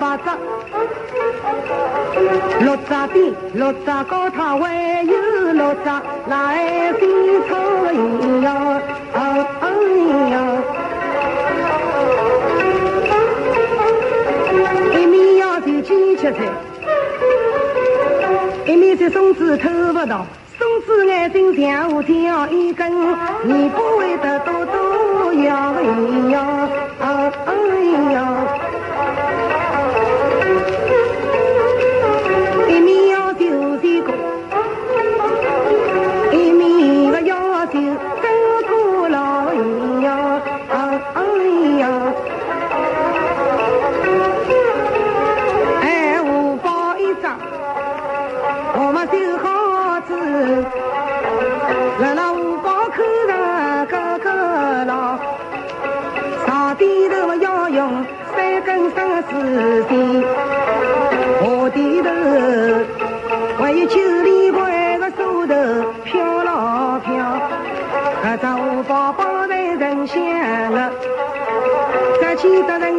法子，六扎边六扎高他还有六扎来比草呀，一面要就鸡吃菜，一面是松子偷不到，松子眼睛跳跳一根，你不会得多多呀呀。一面要求这个，一面个要求真苦劳呀，哎，五包一张，我们就好子，来了五包口上个牢，上低头要用三根绳子线。我低头还有9里外个手头飘了飘，搿只五宝帮在人响了，这气得人